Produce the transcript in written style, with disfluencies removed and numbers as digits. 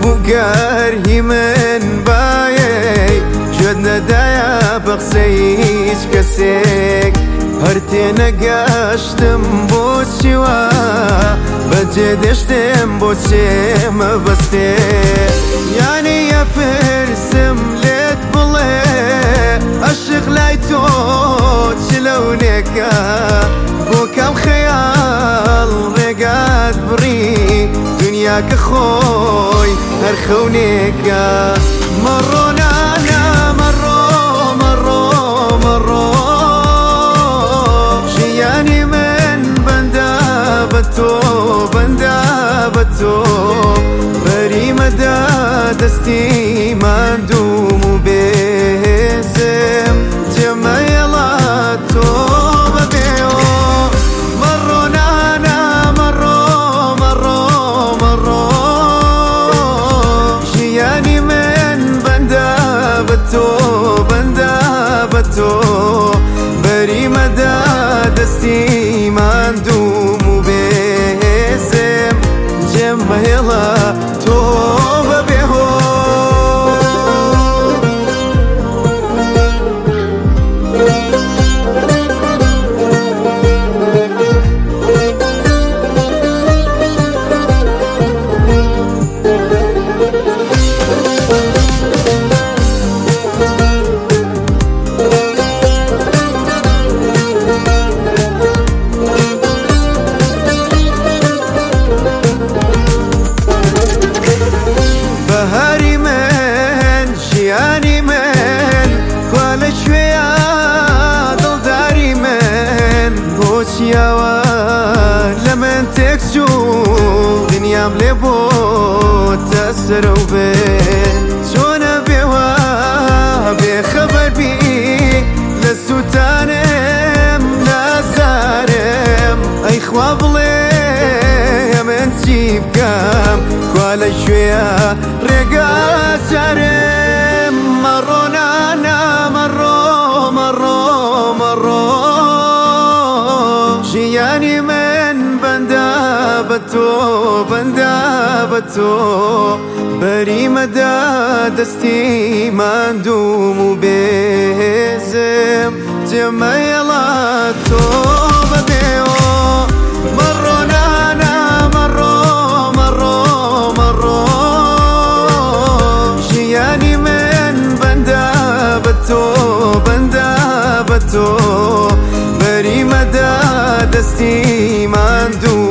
بوگەر هی من بایەی گوێت نەدایە بە قسەی هیچ کەسێک هەر تێنەگەشتم بۆچیوە بەجێ دێشتم بۆچێ مەبەستێ یانی ئەپرسم لێت بڵێ عەشق لای تۆ چ لەونێکە بۆ کەم خەیاڵ ڕێگات بڕی دنیاکە خۆی هەر خەونێکە مەڕۆ نانە مەڕۆ مەڕۆ مەڕۆ ژیانی من بەندە بە تۆ بەندە بە تۆ بەریمەدا دەستی ماندوم و بێزم جێمەیەڵا تۆ بەبێوە مەڕۆ نانە مەڕۆ مەڕۆ مەڕۆ ژیانی من بەندە بە تۆ بەندە بە تۆ بەریمەدا دەستی ماندوم و بێزم جێمەیەڵا تۆ بەبێوە بەهاری من ژیانی من کوا لە شوێیە دڵداری من بۆچیەوە لە من تێک چوو دنیام لێ بۆتە سەرە و بێن چۆنە بێوە بێخەبەر بی لە سووتانم نازارم ئەی خوا بڵێ من چی بکەم کوا لە شوێیە ڕێگا چارم مەڕۆ نانە مەڕۆ مەڕۆ مەڕۆ ژیانی من بەندە بە تۆ بەندە بە تۆ بەریمەدا دەستی ماندوم و بێزم جێمەیەڵا تۆ بەبێوە مەڕۆ نانە مەڕۆ مەڕۆ مەڕۆ ژیانی من بەندە بە تۆ بەندە بە تۆ بەریمەدا دەستی ماندوم